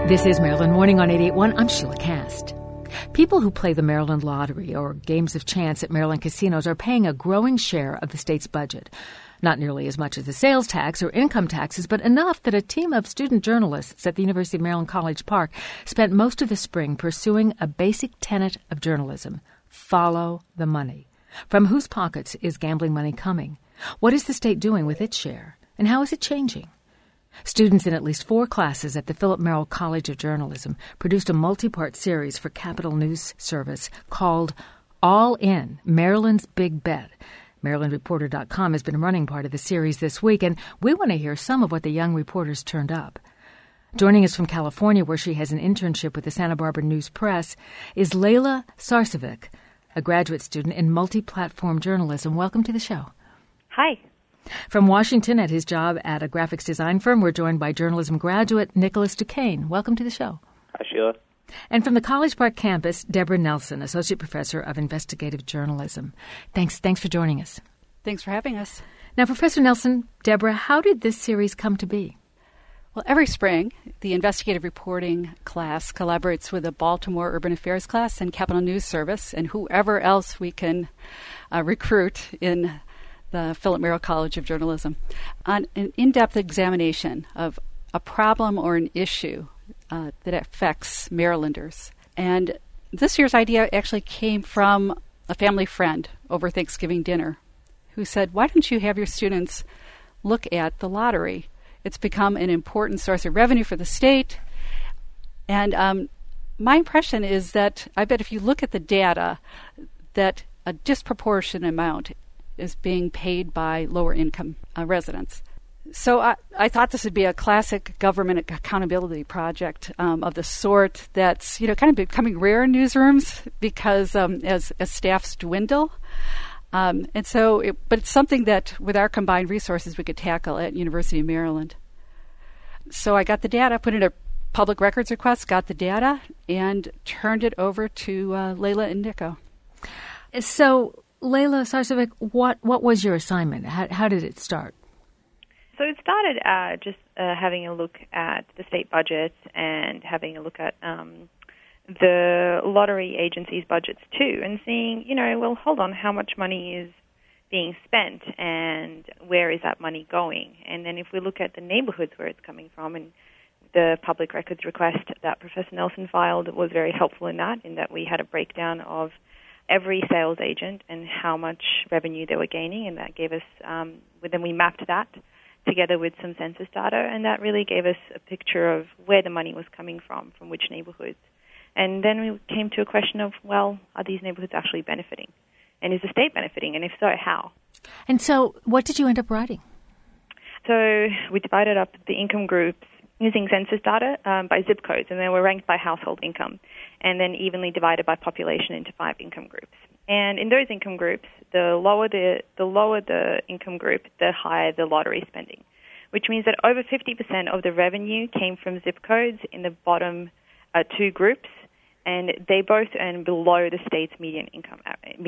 This is Maryland Morning on 88.1. I'm Sheila Cast. People who play the Maryland Lottery or games of chance at Maryland casinos are paying a growing share of the state's budget. Not nearly as much as the sales tax or income taxes, but enough that a team of student journalists at the University of Maryland College Park spent most of the spring pursuing a basic tenet of journalism: follow the money. From whose pockets is gambling money coming? What is the state doing with its share? And how is it changing? Students in at least 4 classes at the Philip Merrill College of Journalism produced a multi-part series for Capital News Service called All In, Maryland's Big Bet. MarylandReporter.com has been running part of the series this week, and we want to hear some of what the young reporters turned up. Joining us from California, where she has an internship with the Santa Barbara News Press, is Layla Sarcevic, a graduate student in multi-platform journalism. Welcome to the show. Hi. From Washington, at his job at a graphics design firm, we're joined by journalism graduate Nicholas Duquesne. Welcome to the show. Hi, Sheila. And from the College Park campus, Deborah Nelson, Associate Professor of Investigative Journalism. Thanks for joining us. Thanks for having us. Now, Professor Nelson, Deborah, how did this series come to be? Well, every spring, the investigative reporting class collaborates with the Baltimore Urban Affairs class and Capital News Service and whoever else we can recruit in the Philip Merrill College of Journalism on an in-depth examination of a problem or an issue that affects Marylanders. And this year's idea actually came from a family friend over Thanksgiving dinner who said, why don't you have your students look at the lottery? It's become an important source of revenue for the state. And my impression is that I bet if you look at the data, that a disproportionate amount is being paid by lower income residents. So I thought this would be a classic government accountability project of the sort that's kind of becoming rare in newsrooms because as staffs dwindle. But it's something that with our combined resources we could tackle at University of Maryland. So I got the data, put in a public records request, got the data, and turned it over to Layla and Nico. So, Layla Sarcevic, what was your assignment? How did it start? So it started just having a look at the state budget and having a look at the lottery agency's budgets too, and seeing, well, hold on, how much money is being spent and where is that money going? And then if we look at the neighborhoods where it's coming from, and the public records request that Professor Nelson filed was very helpful in that we had a breakdown of every sales agent and how much revenue they were gaining, and that gave us, then we mapped that together with some census data, and that really gave us a picture of where the money was coming from which neighborhoods. And then we came to a question of, well, are these neighborhoods actually benefiting? And is the state benefiting? And if so, how? And so what did you end up writing? So we divided up the income groups using census data by zip codes, and they were ranked by household income, and then evenly divided by population into 5 income groups. And in those income groups, the lower the income group, the higher the lottery spending, which means that over 50% of the revenue came from zip codes in the bottom 2 groups, and they both earn below the state's median income.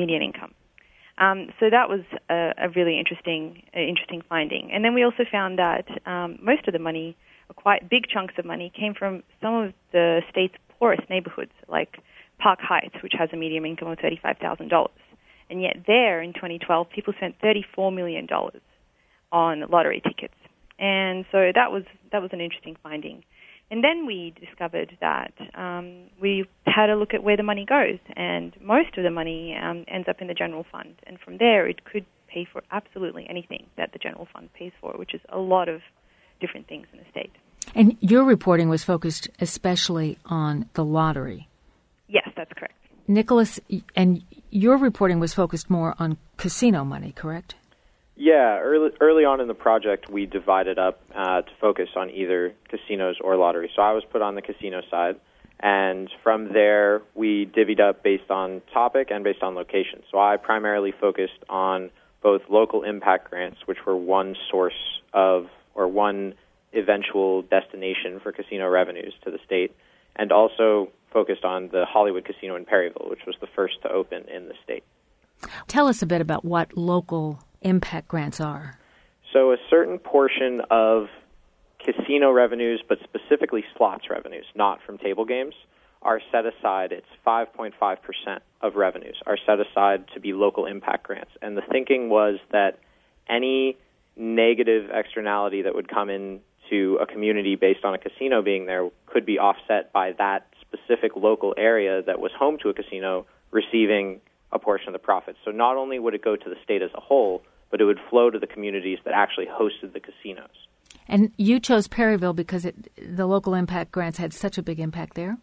So that was a really interesting finding. And then we also found that most of the money, quite big chunks of money, came from some of the state's poorest neighborhoods, like Park Heights, which has a median income of $35,000. And yet there, in 2012, people spent $34 million on lottery tickets. And so that was an interesting finding. And then we discovered that we had a look at where the money goes, and most of the money ends up in the general fund. And from there, it could pay for absolutely anything that the general fund pays for, which is a lot of different things in the state. And your reporting was focused especially on the lottery. Yes, that's correct. Nicholas, and your reporting was focused more on casino money, correct? Yeah, early on in the project, we divided up to focus on either casinos or lottery. So I was put on the casino side, and from there, we divvied up based on topic and based on location. So I primarily focused on both local impact grants, which were one source of, or one eventual destination for casino revenues to the state, and also focused on the Hollywood Casino in Perryville, which was the first to open in the state. Tell us a bit about what local impact grants are. So a certain portion of casino revenues, but specifically slots revenues, not from table games, are set aside. It's 5.5% of revenues are set aside to be local impact grants. And the thinking was that any negative externality that would come into a community based on a casino being there could be offset by that specific local area that was home to a casino receiving a portion of the profits. So not only would it go to the state as a whole, but it would flow to the communities that actually hosted the casinos. And you chose Perryville because the local impact grants had such a big impact there?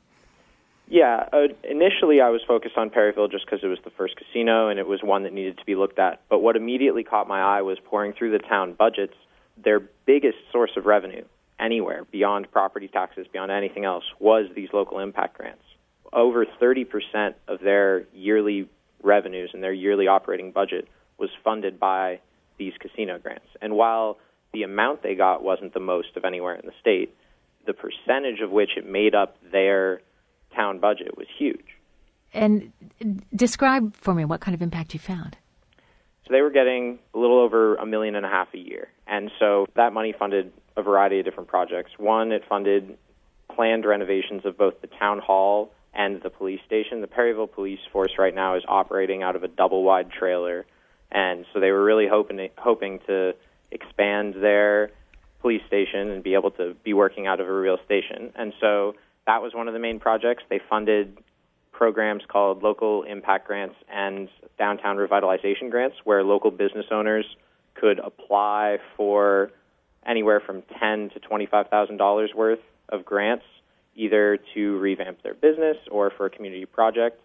Yeah, initially I was focused on Perryville just because it was the first casino and it was one that needed to be looked at. But what immediately caught my eye was pouring through the town budgets. Their biggest source of revenue anywhere beyond property taxes, beyond anything else, was these local impact grants. Over 30% of their yearly revenues and their yearly operating budget was funded by these casino grants. And while the amount they got wasn't the most of anywhere in the state, the percentage of which it made up their town budget was huge. And describe for me what kind of impact you found. So they were getting a little over $1.5 million a year. And so that money funded a variety of different projects. One, it funded planned renovations of both the town hall and the police station. The Perryville Police Force right now is operating out of a double-wide trailer. And so they were really hoping to expand their police station and be able to be working out of a real station. And so that was one of the main projects. They funded programs called local impact grants and downtown revitalization grants, where local business owners could apply for anywhere from $10,000 to $25,000 worth of grants, either to revamp their business or for a community project.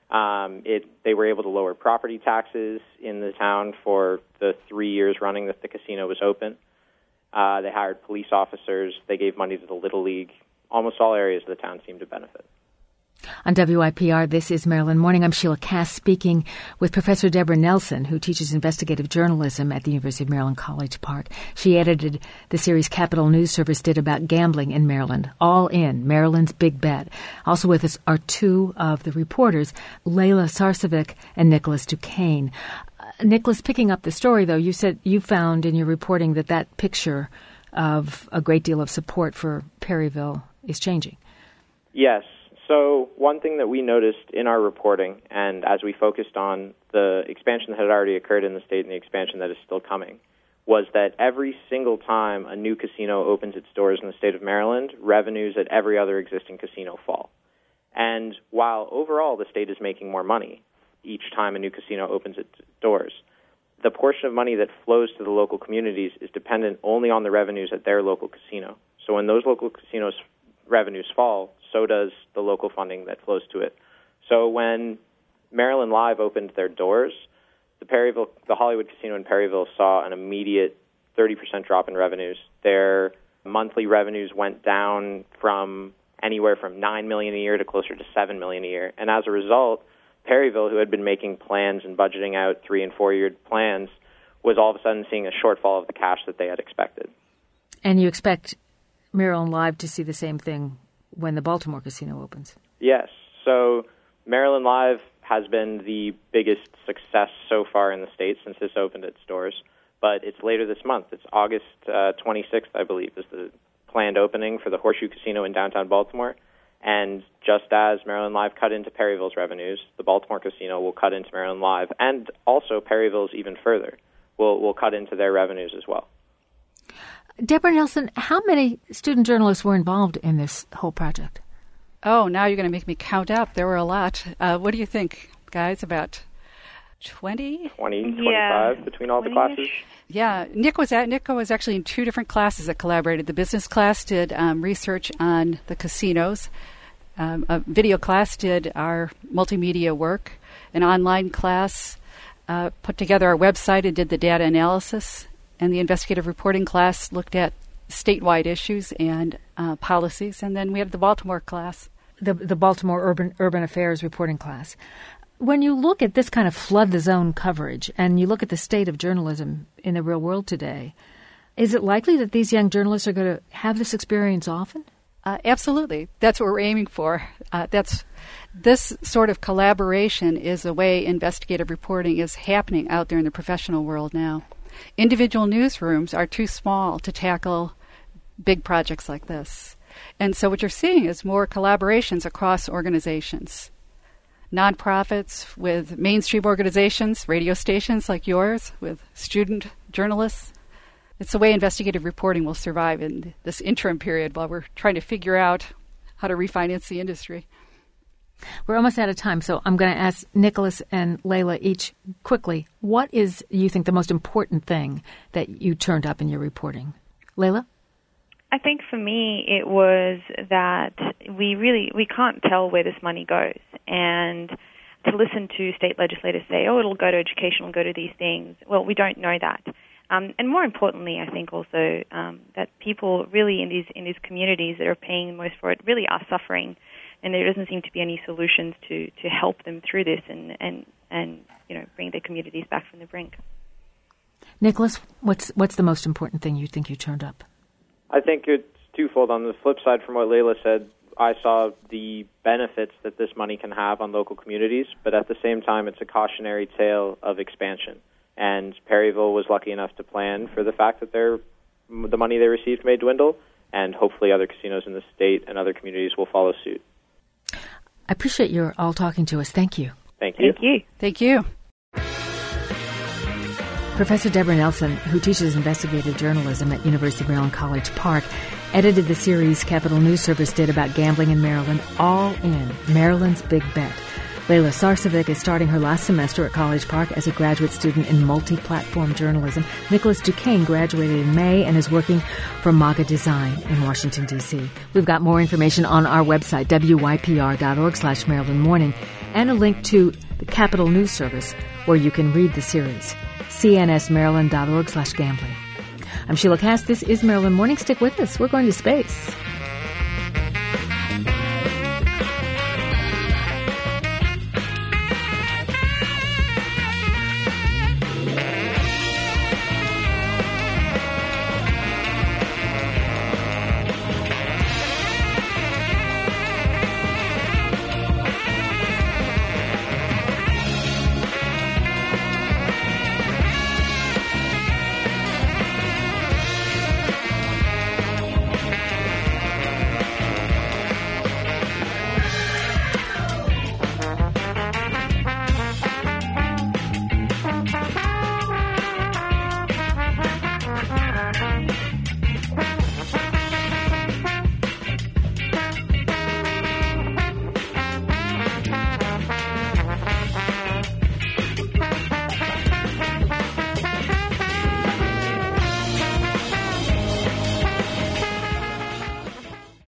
They were able to lower property taxes in the town for the 3 years running that the casino was open. They hired police officers. They gave money to the Little League. Almost all areas of the town seemed to benefit. On WIPR, this is Maryland Morning. I'm Sheila Cass speaking with Professor Deborah Nelson, who teaches investigative journalism at the University of Maryland College Park. She edited the series Capital News Service did about gambling in Maryland, All In, Maryland's Big Bet. Also with us are two of the reporters, Layla Sarcevic and Nicholas Duquesne. Nicholas, picking up the story, though, you said you found in your reporting that picture of a great deal of support for Perryville is changing. Yes. So one thing that we noticed in our reporting, and as we focused on the expansion that had already occurred in the state and the expansion that is still coming, was that every single time a new casino opens its doors in the state of Maryland, revenues at every other existing casino fall. And while overall the state is making more money each time a new casino opens its doors, the portion of money that flows to the local communities is dependent only on the revenues at their local casino. So when those local casinos' revenues fall, so does the local funding that flows to it. So when Maryland Live opened their doors, the Hollywood Casino in Perryville saw an immediate 30% drop in revenues. Their monthly revenues went down from anywhere from $9 million a year to closer to $7 million a year. And as a result, Perryville, who had been making plans and budgeting out 3- and 4-year plans, was all of a sudden seeing a shortfall of the cash that they had expected. And you expect Maryland Live to see the same thing when the Baltimore casino opens? Yes. So Maryland Live has been the biggest success so far in the state since this opened its doors, but it's later this month. It's August 26th, I believe, is the planned opening for the Horseshoe Casino in downtown Baltimore. And just as Maryland Live cut into Perryville's revenues, the Baltimore Casino will cut into Maryland Live, and also Perryville's even further will cut into their revenues as well. Deborah Nelson, how many student journalists were involved in this whole project? Oh, now you're going to make me count up. There were a lot. What do you think, guys? About 20? 25 between all the classes? Yeah. Nick was actually in 2 different classes that collaborated. The business class did research on the casinos. A video class did our multimedia work. An online class put together our website and did the data analysis. And the investigative reporting class looked at statewide issues and policies. And then we had the Baltimore class. The Baltimore Urban Affairs reporting class. When you look at this kind of flood the zone coverage and you look at the state of journalism in the real world today, is it likely that these young journalists are going to have this experience often? Absolutely. That's what we're aiming for. This sort of collaboration is the way investigative reporting is happening out there in the professional world now. Individual newsrooms are too small to tackle big projects like this. And so what you're seeing is more collaborations across organizations. Nonprofits with mainstream organizations, radio stations like yours, with student journalists. It's the way investigative reporting will survive in this interim period while we're trying to figure out how to refinance the industry. We're almost out of time, so I'm going to ask Nicholas and Layla each quickly, what is, you think, the most important thing that you turned up in your reporting? Layla? I think for me it was that we can't tell where this money goes. And to listen to state legislators say, oh, it'll go to education, it'll go to these things. Well, we don't know that. And more importantly, I think also that people really in these communities that are paying the most for it really are suffering, and there doesn't seem to be any solutions to help them through this and bring their communities back from the brink. Nicholas, what's the most important thing you think you turned up? I think it's twofold. On the flip side, from what Layla said, I saw the benefits that this money can have on local communities, but at the same time, it's a cautionary tale of expansion. And Perryville was lucky enough to plan for the fact that the money they received may dwindle, and hopefully other casinos in the state and other communities will follow suit. I appreciate your all talking to us. Thank you. Thank you. Thank you. Thank you. Professor Deborah Nelson, who teaches investigative journalism at University of Maryland College Park, edited the series Capitol News Service did about gambling in Maryland, All In, Maryland's Big Bet. Layla Sarcevic is starting her last semester at College Park as a graduate student in multi-platform journalism. Nicholas Duquesne graduated in May and is working for MAGA Design in Washington, D.C. We've got more information on our website, wypr.org/Maryland Morning, and a link to the Capitol News Service where you can read the series, cnsmaryland.org/gambling. I'm Sheila Cass. This is Maryland Morning. Stick with us. We're going to space.